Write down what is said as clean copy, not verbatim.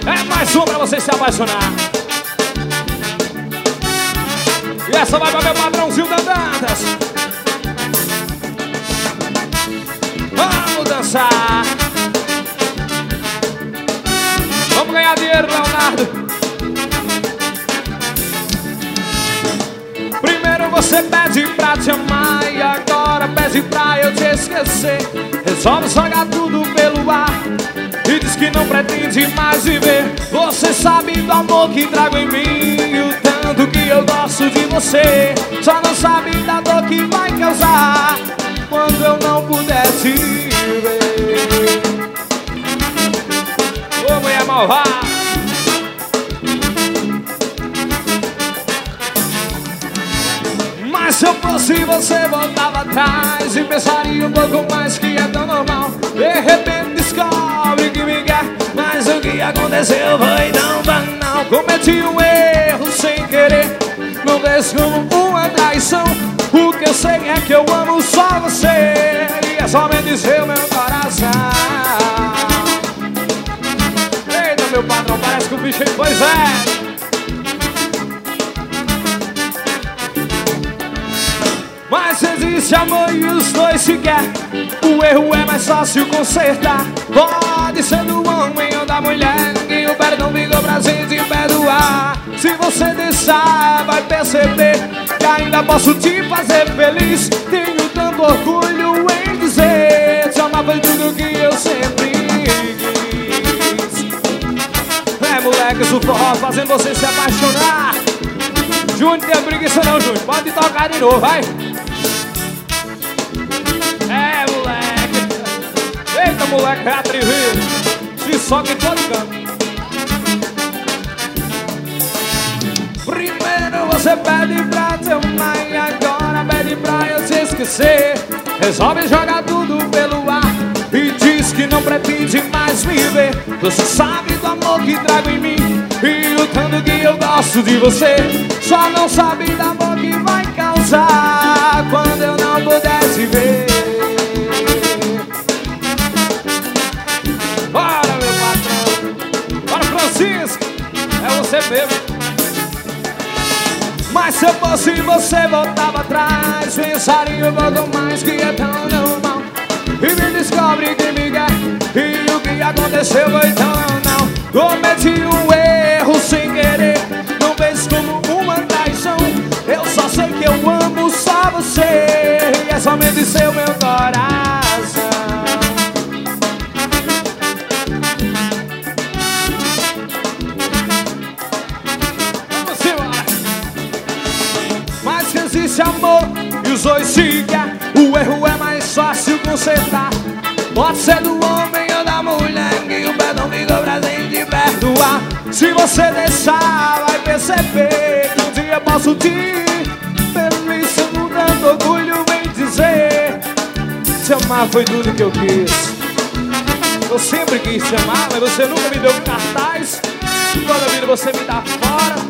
É mais uma pra você se apaixonar. E essa vai pra meu padrãozinho Dandantas. Vamos dançar. Vamos ganhar dinheiro, Leonardo. Primeiro você pede pra te amar e agora pede pra eu te esquecer. Resolve jogar tudo pelo ar e diz que não pretende mais viver. Você sabe do amor que trago em mim e o tanto que eu gosto de você. Só não sabe da dor que vai causar quando eu não puder te ver. Ô mulher malvada. Mas se eu fosse você voltava atrás e pensaria um pouco mais que é tão normal. De repente descobre que me quer, mas o que aconteceu foi tão banal. Cometi um erro sem querer, não vejo como uma traição. O que eu sei é que eu amo só você e é somente seu meu coração. Eita meu patrão, parece que o bicho aí, pois é. Mas existe amor e os dois se querem. O erro é mais fácil consertar. Pode ser do homem ou da mulher, e o perdão ficou pra gente perdoar. Se você deixar, vai perceber que ainda posso te fazer feliz. Tenho tanto orgulho em dizer: te amar foi tudo que eu sempre quis. É moleque, o forró fazendo você se apaixonar. Júnior, tem preguiça não, Júnior. Pode tocar de novo, vai. É, moleque. Eita, moleque, é atrevido. Se soca em todo canto. Primeiro você pede pra te amar e agora pede pra eu te esquecer. Resolve jogar tudo pelo ar e diz que não pretende mais me ver. Você sabe do amor que trago em mim e o tanto que eu gosto de você. Só não sabe da amor que vai causar quando eu não puder te ver. Bora, meu patrão. Bora, Francisco. É você mesmo. Mas se eu fosse você voltava atrás, pensaria um pouco mais que é tão normal. E me descobre que me quer e o que aconteceu foi tão não. Cometi um erro sem querer, não vejo como uma traição. Eu só sei que eu amo só você e é somente seu meu coração. Vamos embora. Mas que existe amor e os dois se querem, o erro é mais fácil consertar. Pode ser do homem ou da mulher, que o perdão ficou pra gente perdoar. Se você deixar, vai perceber que um dia eu posso te feliz, com tanto orgulho em dizer: te amar foi tudo que eu quis. Eu sempre quis te amar, mas você nunca me deu cartaz. Toda vida você me dá fora.